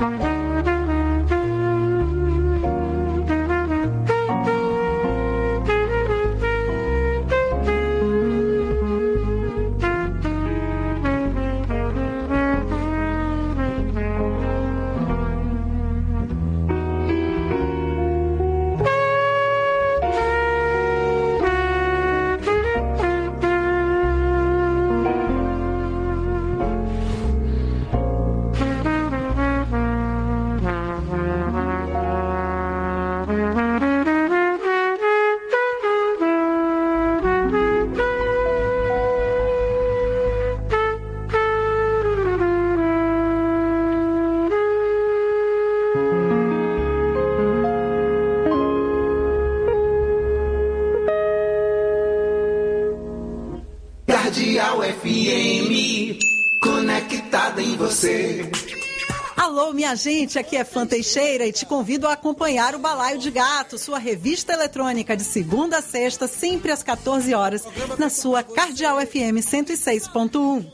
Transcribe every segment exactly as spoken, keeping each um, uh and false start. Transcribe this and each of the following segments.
Cardeal F M, conectada em você. Alô, minha gente, aqui é Fã Teixeira e te convido a acompanhar o Balaio de Gato, sua revista eletrônica de segunda a sexta, sempre às quatorze horas, na sua Cardeal F M cento e seis ponto um.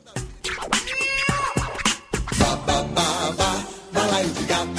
Ba, ba, ba, ba, Balaio de Gato.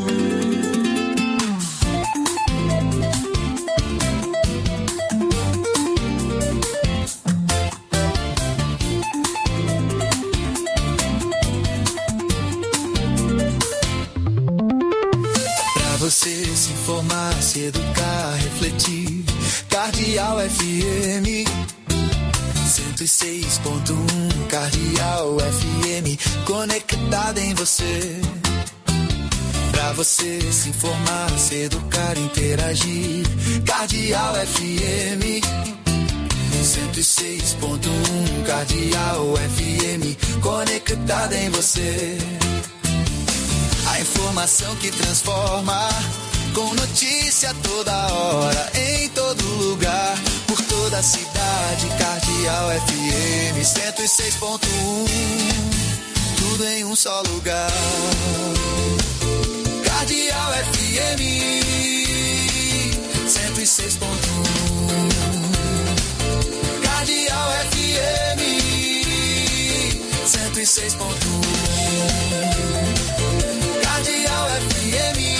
Você se informar, se educar, refletir. Cardeal F M cento e seis ponto um. Cardeal F M, conectada em você. Pra você se informar, se educar, interagir. Cardeal F M cento e seis ponto um. Cardeal F M, conectada em você. A informação que transforma, com notícia toda hora, em todo lugar, por toda a cidade. Cardeal F M cento e seis ponto um, tudo em um só lugar. Cardeal F M cento e seis ponto um. Cardeal F M cento e seis ponto um. Cardeal F M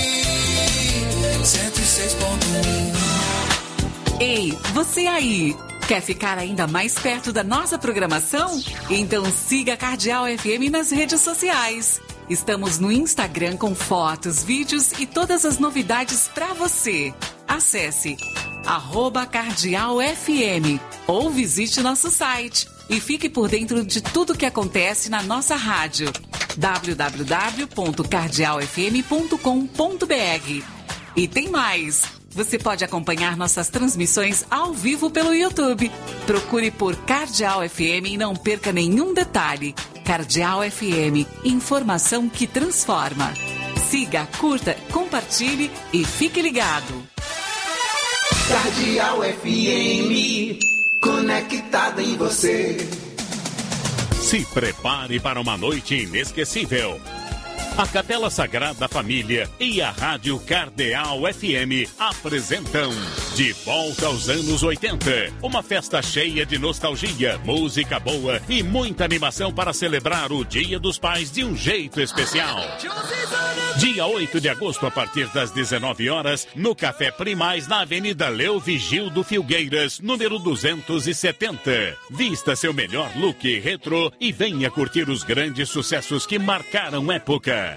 cento e seis ponto um. Ei, você aí, quer ficar ainda mais perto da nossa programação? Então siga a Cardeal F M nas redes sociais. Estamos no Instagram com fotos, vídeos e todas as novidades para você. Acesse arroba Cardeal F M ou visite nosso site e fique por dentro de tudo que acontece na nossa rádio. w w w ponto cardeal f m ponto com ponto b r. E tem mais! Você pode acompanhar nossas transmissões ao vivo pelo YouTube. Procure por Cardeal F M e não perca nenhum detalhe. Cardeal F M, informação que transforma. Siga, curta, compartilhe e fique ligado. Cardeal F M, conectada em você. Se prepare para uma noite inesquecível. A Capela Sagrada Família e a Rádio Cardeal F M apresentam De Volta aos Anos oitenta. Uma festa cheia de nostalgia, música boa e muita animação para celebrar o Dia dos Pais de um jeito especial. Dia oito de agosto, a partir das dezenove horas, no Café Primaz, na Avenida Leo Vigildo Filgueiras, número duzentos e setenta. Vista seu melhor look retrô e venha curtir os grandes sucessos que marcaram época.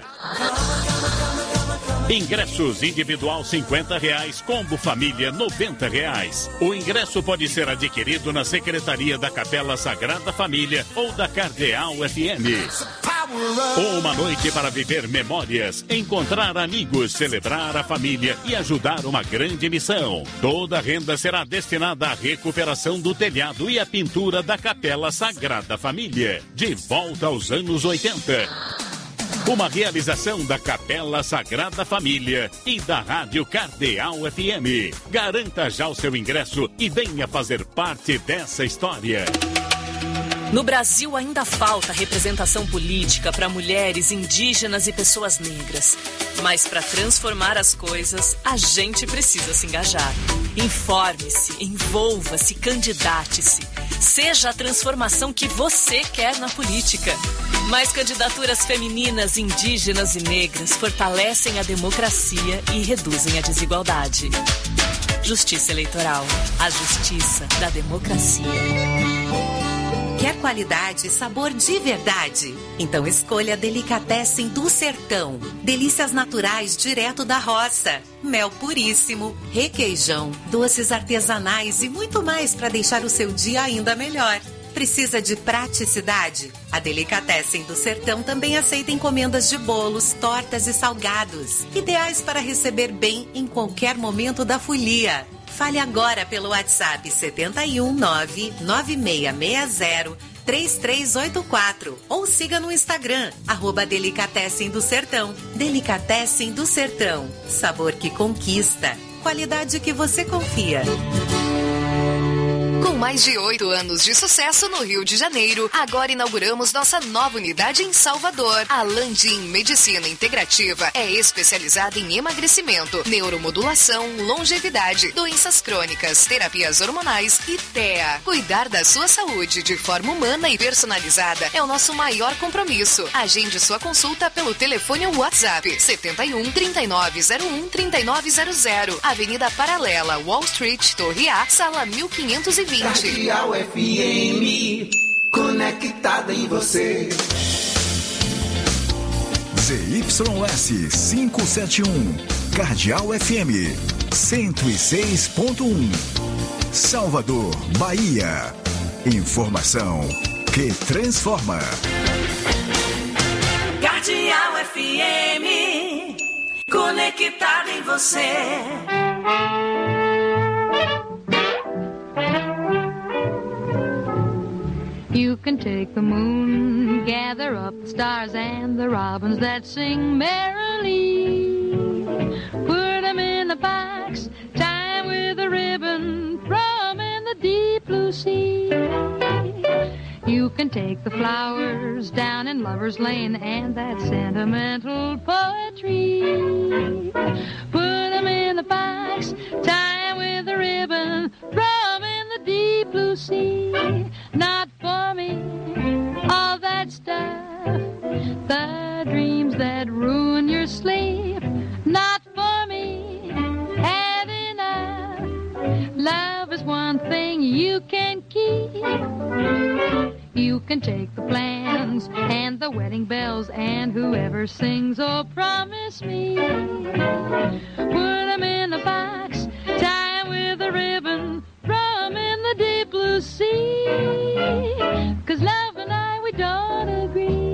Ingressos individual cinquenta reais, combo família noventa reais. O ingresso pode ser adquirido na Secretaria da Capela Sagrada Família ou da Cardeal F M. Uma noite para viver memórias, encontrar amigos, celebrar a família e ajudar uma grande missão. Toda a renda será destinada à recuperação do telhado e à pintura da Capela Sagrada Família. De volta aos anos oitenta. Uma realização da Capela Sagrada Família e da Rádio Cardeal F M. Garanta já o seu ingresso e venha fazer parte dessa história. No Brasil ainda falta representação política para mulheres, indígenas e pessoas negras. Mas para transformar as coisas, a gente precisa se engajar. Informe-se, envolva-se, candidate-se. Seja a transformação que você quer na política. Mais candidaturas femininas, indígenas e negras fortalecem a democracia e reduzem a desigualdade. Justiça Eleitoral. A justiça da democracia. Quer qualidade e sabor de verdade? Então escolha Delicatessen do Sertão. Delícias naturais direto da roça. Mel puríssimo, requeijão, doces artesanais e muito mais para deixar o seu dia ainda melhor. Precisa de praticidade? A Delicatessen do Sertão também aceita encomendas de bolos, tortas e salgados. Ideais para receber bem em qualquer momento da folia. Fale agora pelo WhatsApp sete um nove nove seis seis zero três três oito quatro ou siga no Instagram, arroba Delicatessen do Sertão. Delicatessen do Sertão. Sabor que conquista. Qualidade que você confia. Com mais de oito anos de sucesso no Rio de Janeiro, agora inauguramos nossa nova unidade em Salvador. A Landim Medicina Integrativa é especializada em emagrecimento, neuromodulação, longevidade, doenças crônicas, terapias hormonais e T E A. Cuidar da sua saúde de forma humana e personalizada é o nosso maior compromisso. Agende sua consulta pelo telefone ou WhatsApp sete um, trinta e nove zero um, trinta e nove zero zero. Avenida Paralela, Wall Street, Torre A, sala mil quinhentos e vinte. Cardeal F M, conectada em você. Z Y S quinhentos e setenta e um, Cardeal F M, cento e seis ponto um. Salvador, Bahia. Informação que transforma. Cardeal F M, conectada em você. You can take the moon, gather up the stars and the robins that sing merrily. Put them in a box, tie 'em with a ribbon, throw 'em in the deep blue sea. You can take the flowers down in Lover's Lane and that sentimental poetry. Put 'em in a box, tie 'em with a ribbon, throw 'em in the deep blue sea. Not for me, all that stuff, the dreams that ruin your sleep. Not for me, had enough. Love is one thing you can keep. You can take the plans and the wedding bells and whoever sings, oh promise me. Put 'em in a box, tie 'em with a ribbon, throw 'em in the deep blue sea. 'Cause love and I, we don't agree.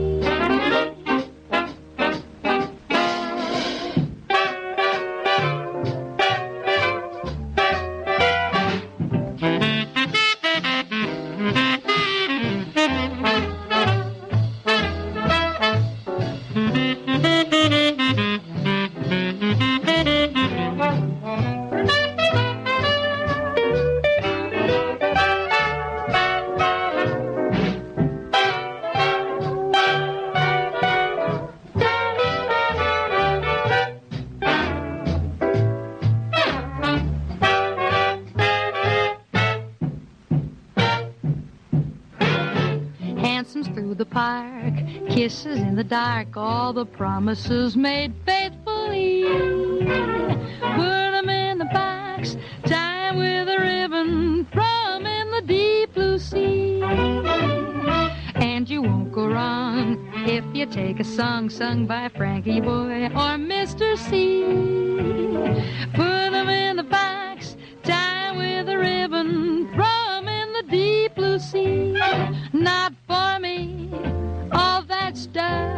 Kisses in the dark, all the promises made faithfully. Put 'em in the box, tie 'em with a ribbon, throw 'em in the deep blue sea. And you won't go wrong if you take a song sung by Frankie Boy or Mister C. Put 'em in the box, tie 'em with a ribbon, throw 'em in the deep blue sea. Not for me, all that stuff.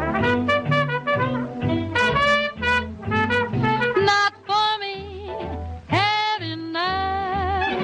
Not for me, had enough.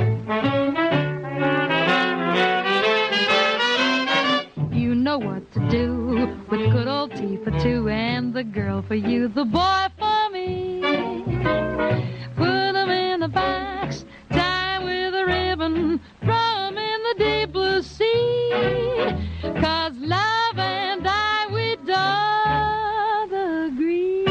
You know what to do with good old tea for two and the girl for you, the boy for me. Put 'em in a box, tie with a ribbon, throw 'em in the deep blue sea. 'Cause love and I, we don't agree.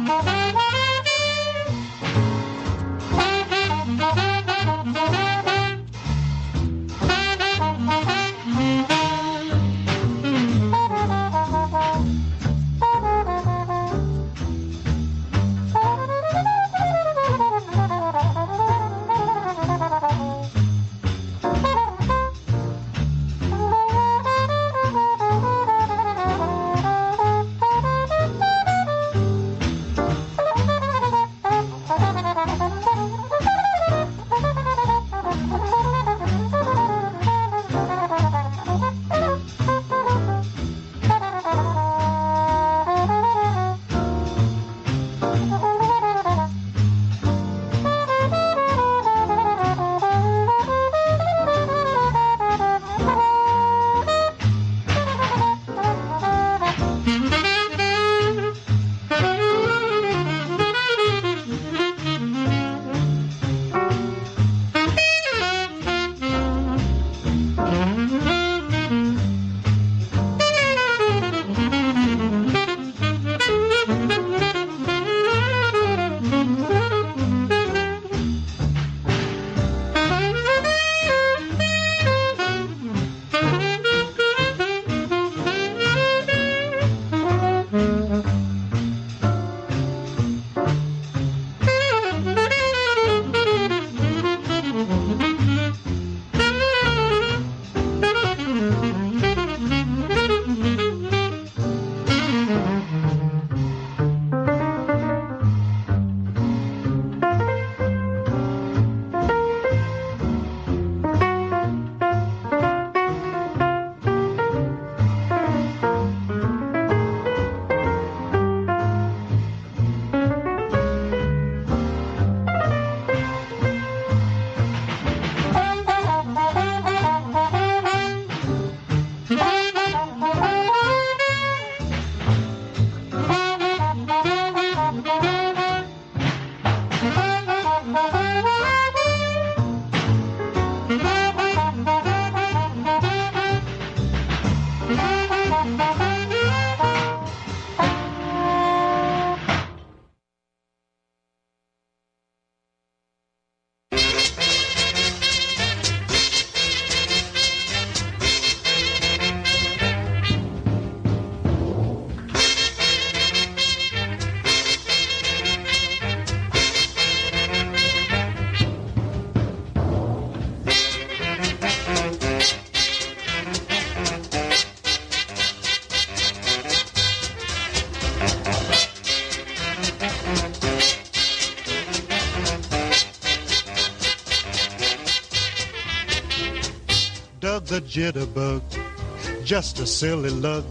Doug the jitterbug, just a silly lug.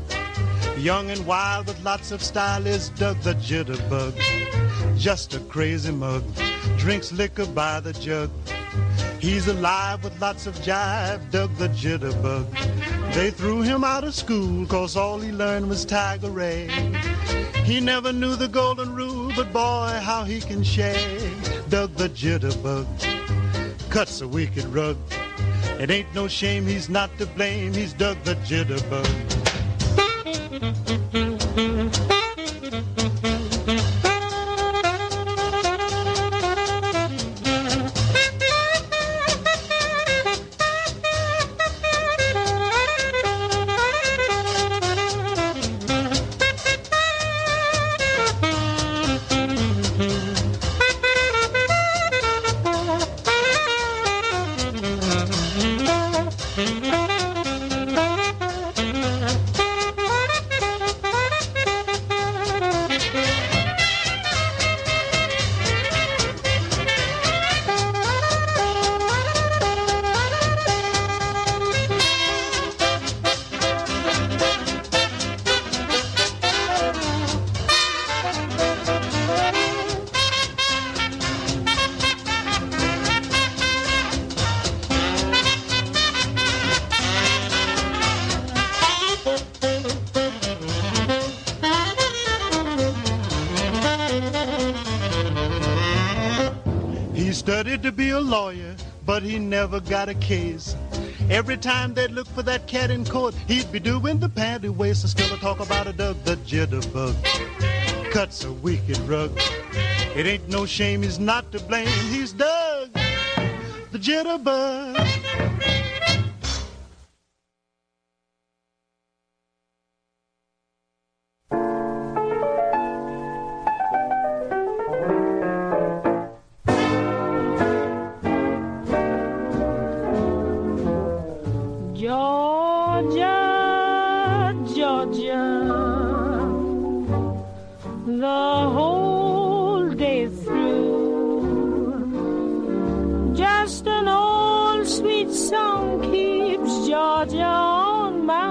Young and wild with lots of style is Doug the jitterbug. Just a crazy mug, drinks liquor by the jug. He's alive with lots of jive, Doug the jitterbug. They threw him out of school cause all he learned was Tiger-A. He never knew the golden rule, but boy, how he can shake. Doug the jitterbug cuts a wicked rug. It ain't no shame, he's not to blame, he's Doug the jitterbug. Studied to be a lawyer, but he never got a case. Every time they'd look for that cat in court, he'd be doing the panty waist. And still I talk about a Doug the jitterbug. cuts a wicked rug. It ain't no shame, he's not to blame. He's Doug, the jitterbug. Georgia, Georgia, the whole day through, just an old sweet song keeps Georgia on my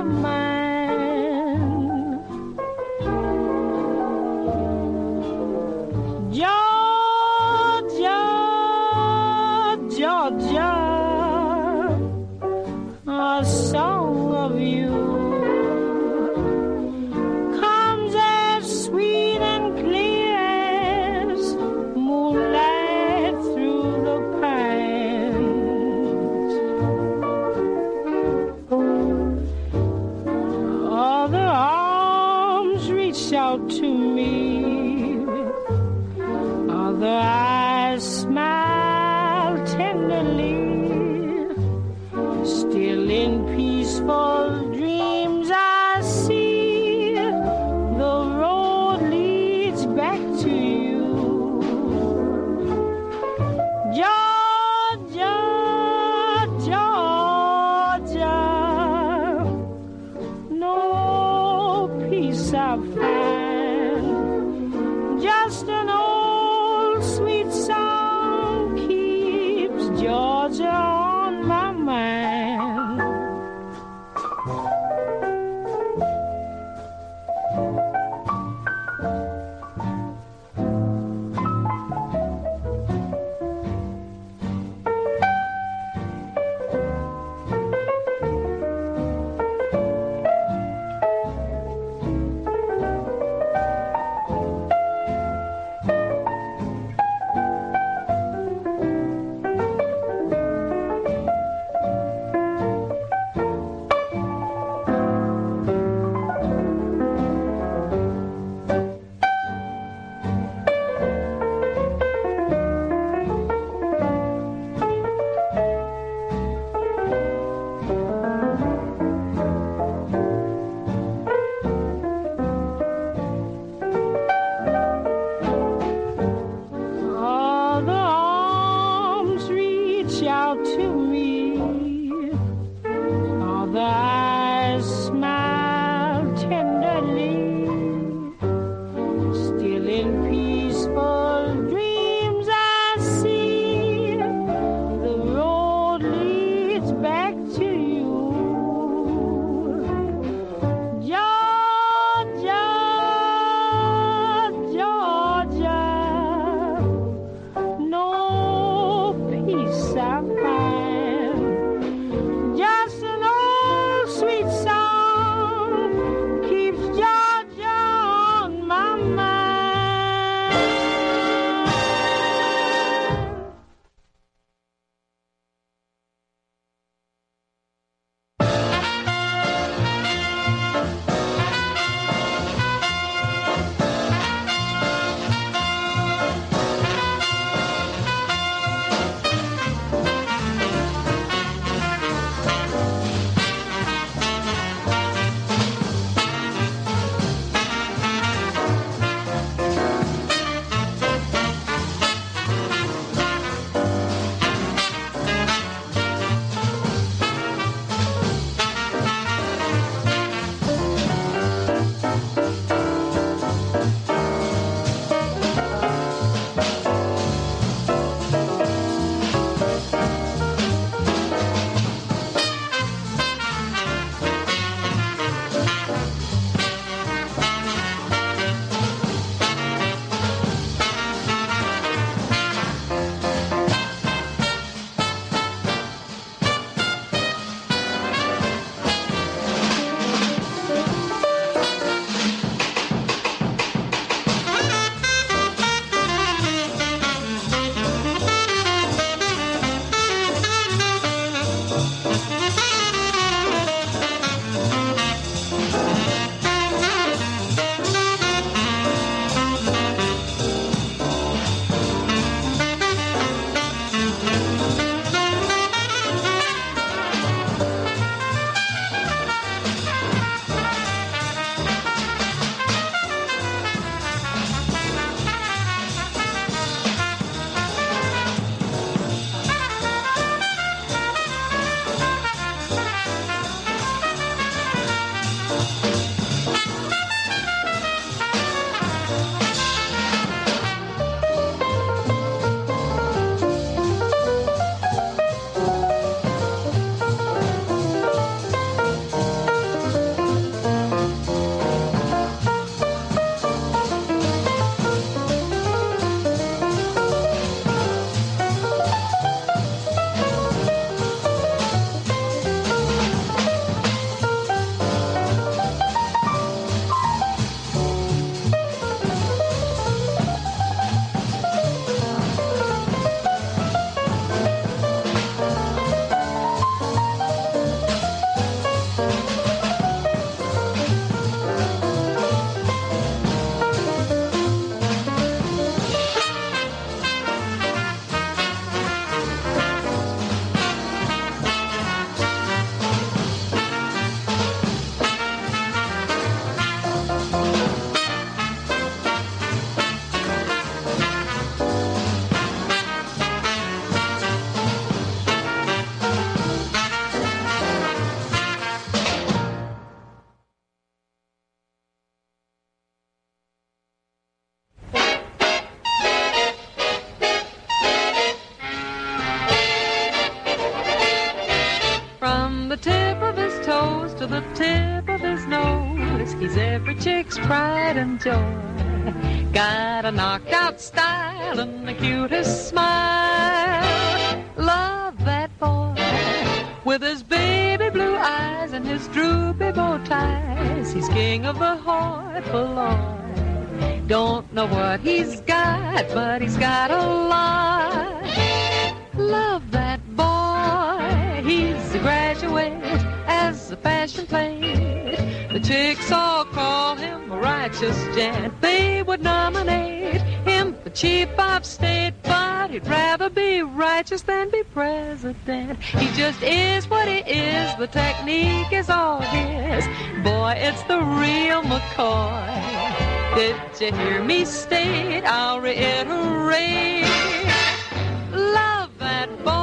mind. Georgia, Georgia, a song of you comes as sweet and clear as moonlight through the pines. chicks' pride and joy. Got a knocked out style and the cutest smile. Love that boy with his baby blue eyes and his droopy bow ties. He's king of the hoi polloi. Don't know what he's got, but he's got a lot. Love that boy, he's a graduate as a fashion plate. The chicks all call him a righteous gent. They would nominate him for chief of state, but he'd rather be righteous than be president. He just is what he is, the technique is all his. Boy, it's the real McCoy. Did you hear me state? I'll reiterate. Love that boy.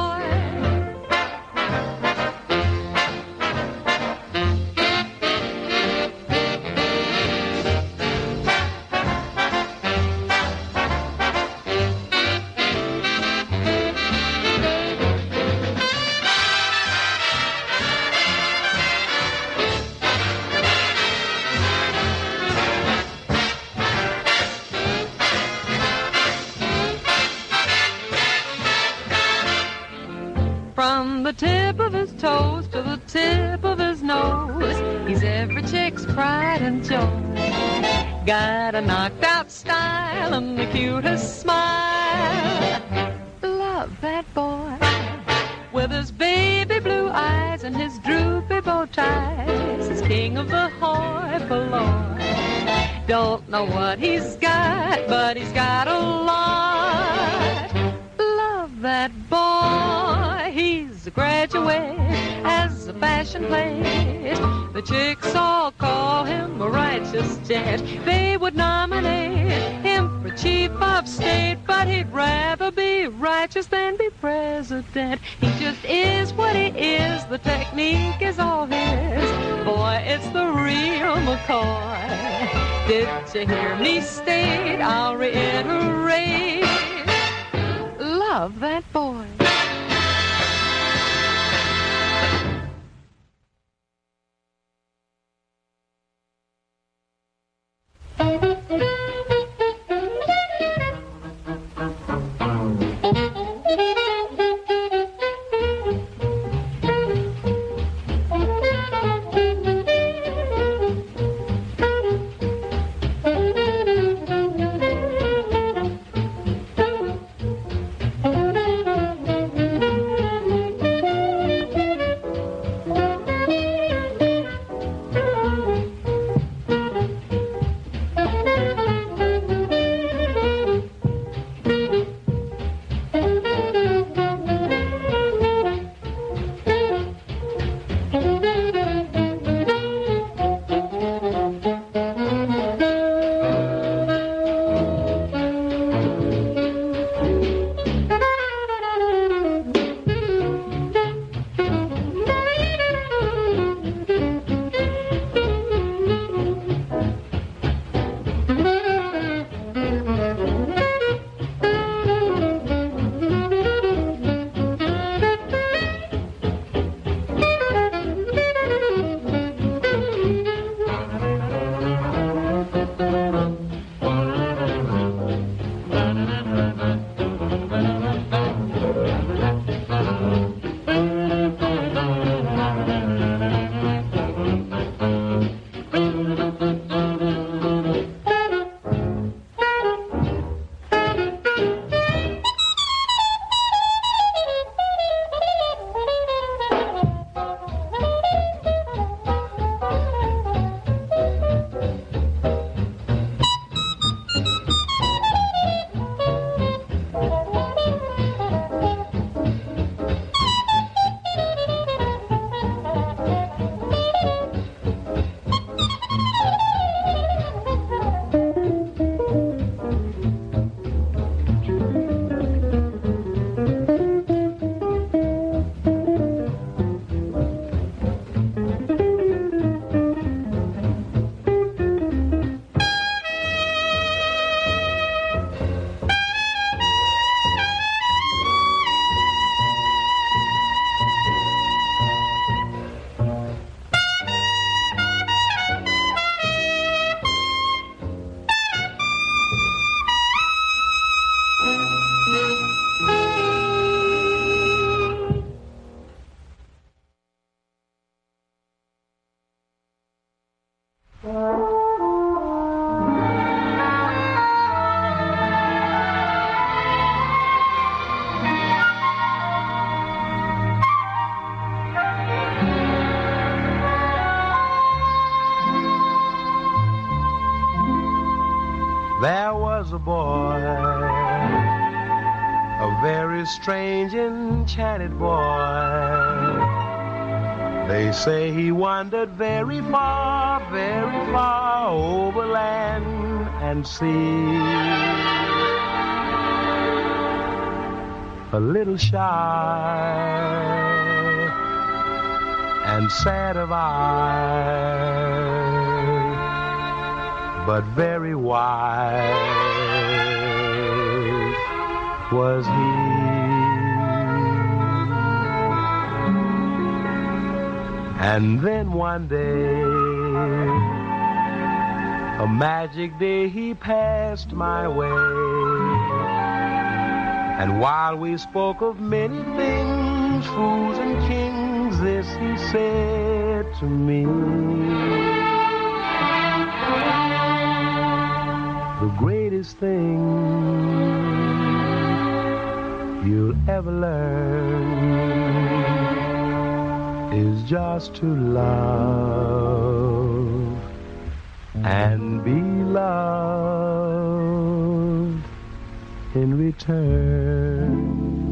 From the tip of his toes to the tip of his nose, he's every chick's pride and joy. Got a knocked out style and the cutest smile. Love that boy with his baby blue eyes and his droopy bow ties. He's king of the hoi polloi. Don't know what he's got, but he's got a lot. Love that boy, he's a graduate as a fashion plate. The chicks all call him a righteous gent. They would nominate him for chief of state, but he'd rather be righteous than be president. He just is what he is, the technique is all his. Boy, it's the real McCoy. Did you hear me state? I'll reiterate. Love that boy. a very strange, enchanted boy. They say he wandered very far, very far over land and sea. A little shy and sad of eye, but very wise was he. And then one day, a magic day, he passed my way. And while we spoke of many things, fools and kings, this he said to me: the greatest thing you'll ever learn is just to love and be loved in return.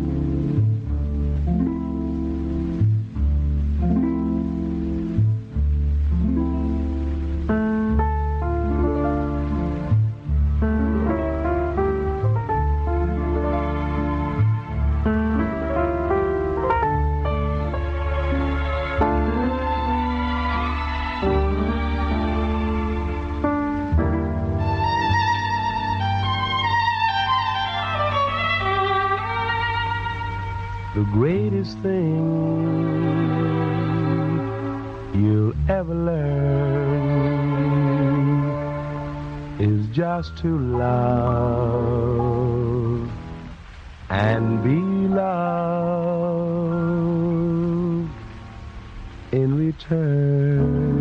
The greatest thing you'll ever learn is just to love and be loved in return.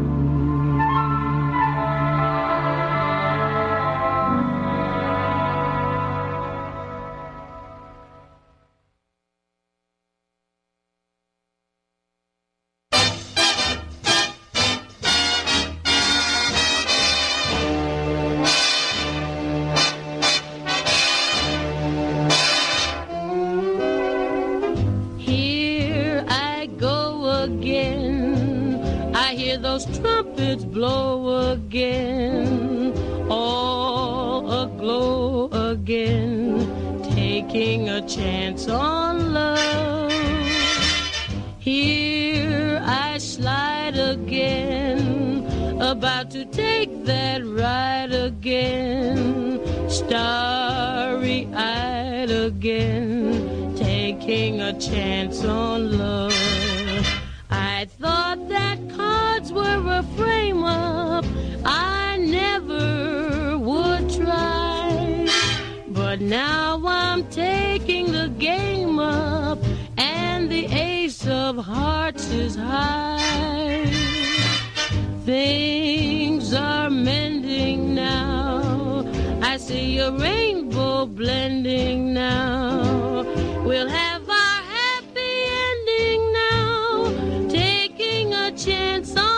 Those trumpets blow again, all aglow again, taking a chance on love. Here I slide again, about to take that ride again, starry-eyed again, taking a chance on love. I thought that cards were a frame-up I never would try, but now I'm taking the game up, and the ace of hearts is high. Things are mending now, I see a rainbow blending now. We'll have our happy ending now, taking a chance on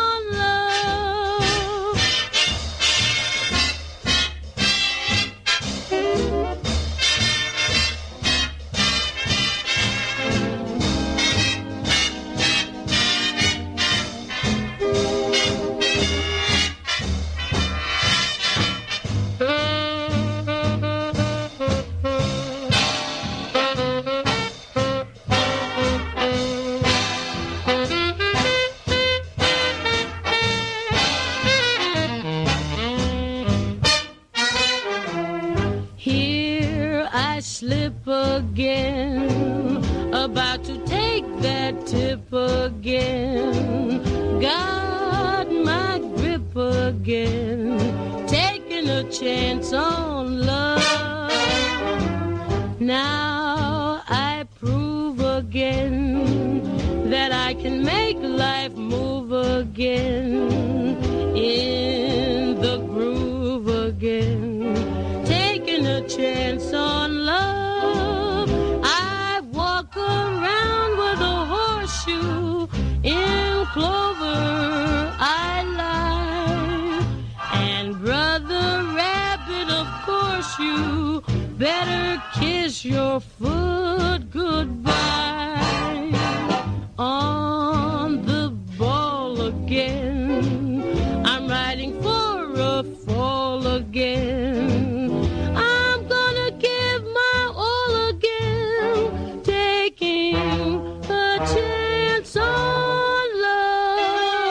again, about to take that tip again, got my grip again, taking a chance on love. Now I prove again that I can make life move again, in the groove again, taking a chance on love. Around with a horseshoe, in clover I lie, and Brother Rabbit, of course you better kiss your foot goodbye. On the ball again, I'm riding for a fall again. I'm gonna give my all again, taking a chance on love.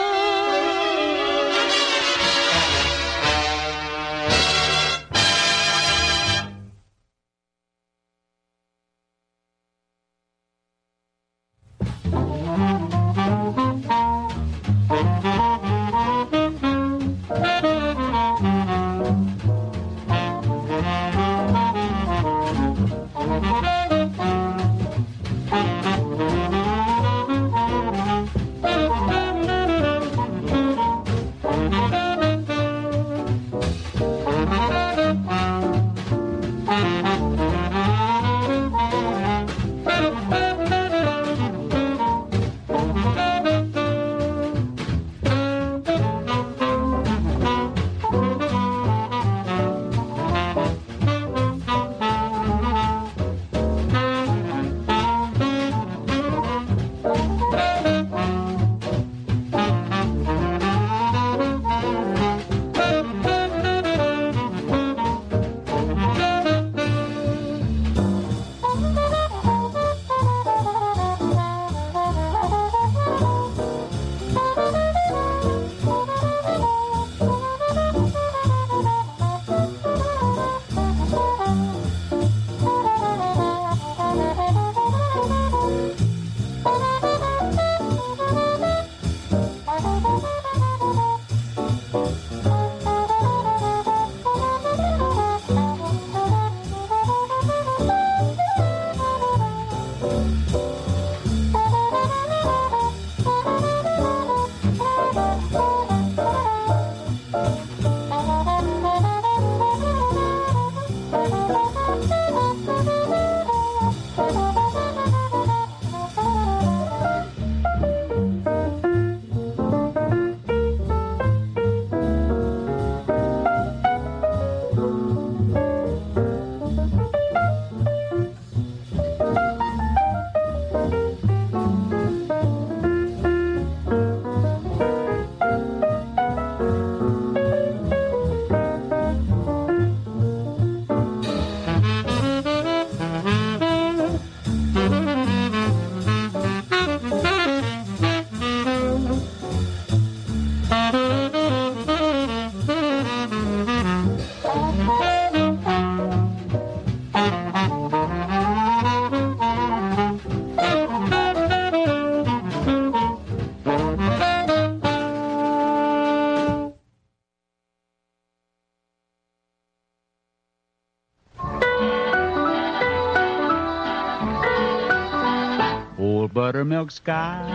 Buttermilk sky,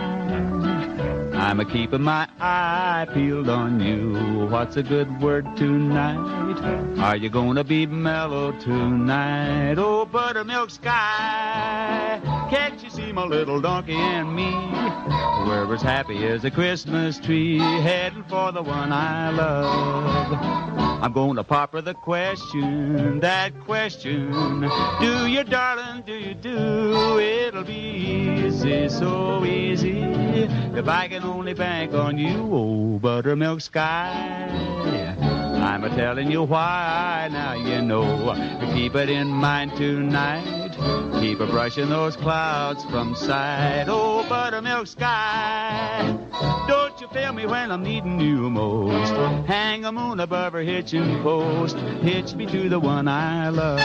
I'm a keeping my eye peeled on you. What's a good word tonight? Are you gonna be mellow tonight? Oh, buttermilk sky, can't you see my little donkey and me? We're as happy as a Christmas tree, heading for the one I love. I'm gonna pop her the question, that question. Do you, darling, do you do? It'll be easy, so easy, if I can only bank on you, oh, buttermilk sky. I'm a-telling you why, now you know. Keep it in mind tonight. Keep a-brushing those clouds from sight. Oh, buttermilk sky, don't you fail me when I'm needing you most. Hang a moon above her hitching post. Hitch me to the one I love.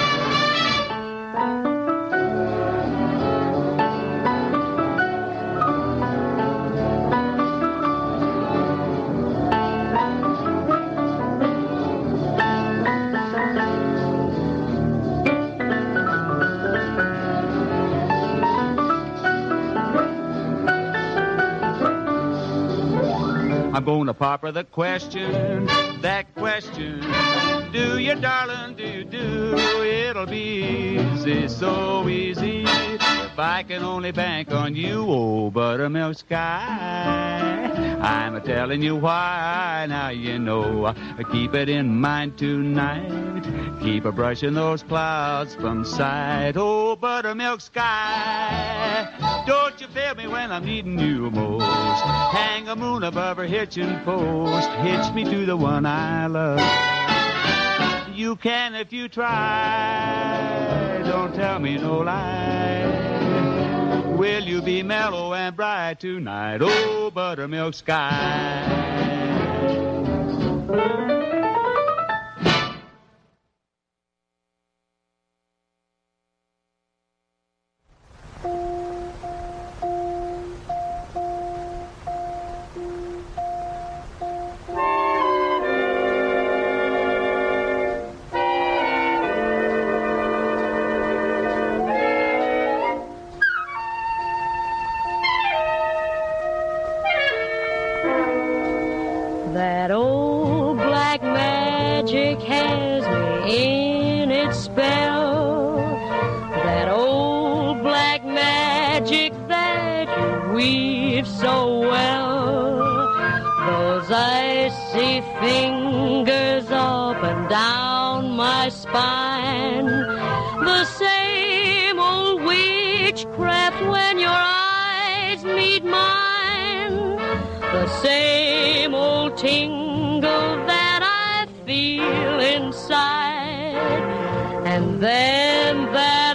I'm gonna pop her the question, that question. Do you, darling, do you do? It'll be easy, so easy, if if I can only bank on you, oh, buttermilk sky. I'm a-telling you why, now you know. Keep it in mind tonight. Keep a-brushing those clouds from sight, oh, buttermilk sky. Don't you fail me when I'm needing you most. Hang a moon above her hitching post. Hitch me to the one I love. You can if you try. Don't tell me no lie. Will you be mellow and bright tonight, oh, buttermilk sky? That old black magic has me in its spell. That old black magic that you weave so well. Those icy fingers up and down my spine. The same old witchcraft when your eyes meet mine. The same old tingle that I feel inside. And then that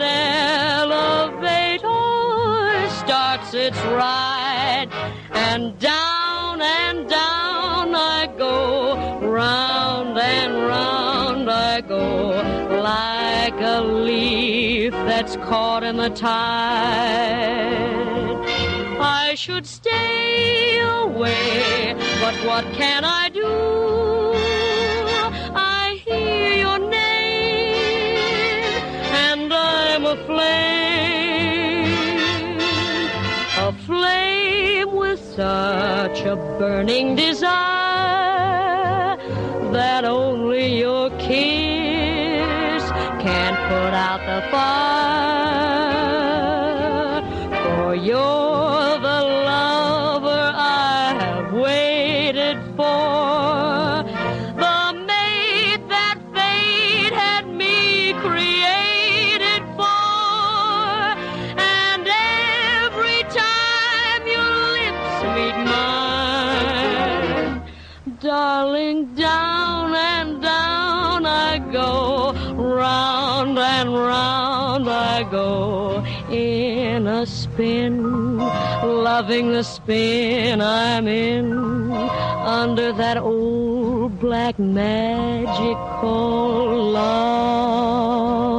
elevator starts its ride. And down and down I go, round and round I go, like a leaf that's caught in the tide. I should stay away, but what can I do? I hear your name, and I'm aflame, aflame with such a burning desire that only your kiss can put out the fire. For your darling, down and down I go, round and round I go, in a spin, loving the spin I'm in, under that old black magic called love.